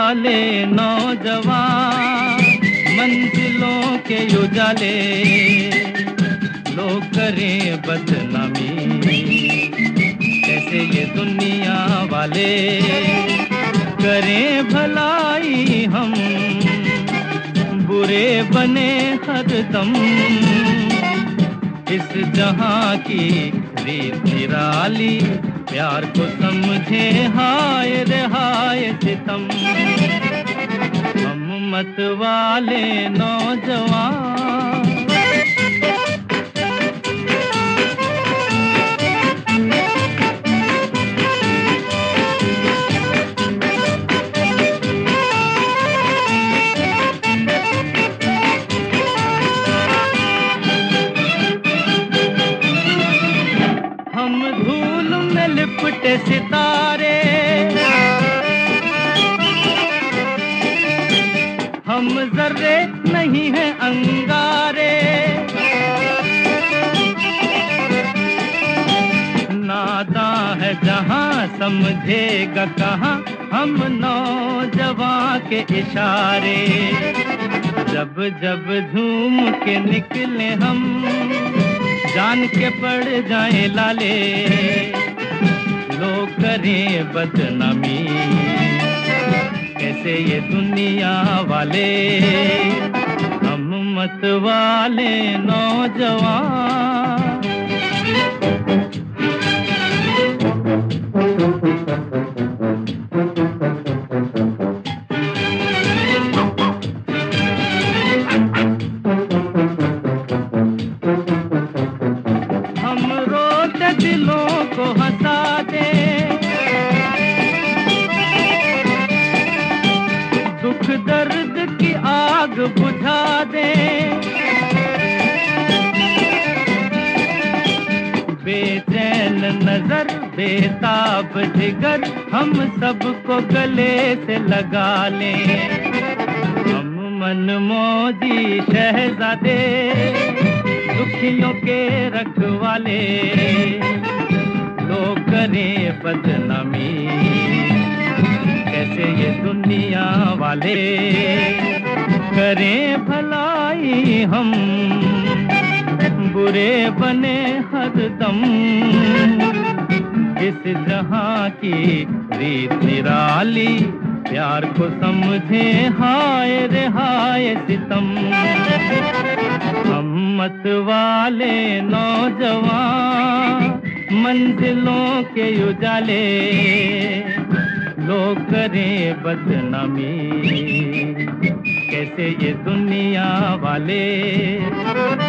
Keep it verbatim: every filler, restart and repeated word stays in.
वाले नौजवान, मंजिलों के उजाले, लोग करें बदनामी कैसे ये दुनिया वाले, करें भलाई हम बुरे बने हरदम, इस जहां की रीत निराली, प्यार को समझे हाय रे हाय सितम, हम मत वाले नौजवान। हम धूल में लिपटे सितारे, हम जर्रे नहीं हैं अंगारे, नादां है जहां समझेगा कहां हम नौजवां के इशारे, जब जब झूम के निकले हम जान के पड़ जाए लाले, लोग करें बदनामी कैसे ये दुनिया वाले, हम मत वाले नौजवान। दिलों को हंसा दे, दुख दर्द की आग बुझा दे, बेचैन नजर बेताब जिगर हम सबको गले से लगा लें, हम मनमौजी शहजादे दुखियों के रखवाले, लोग करें बदनामी कैसे ये दुनिया वाले, करें भलाई हम बुरे बने हरदम, इस जहां की रीत निराली, प्यार को समझे हाय रे हाय सितम, हम मत वाले नौजवान, मंजिलों के उजाले, लोग करें बदनामी कैसे ये दुनिया वाले।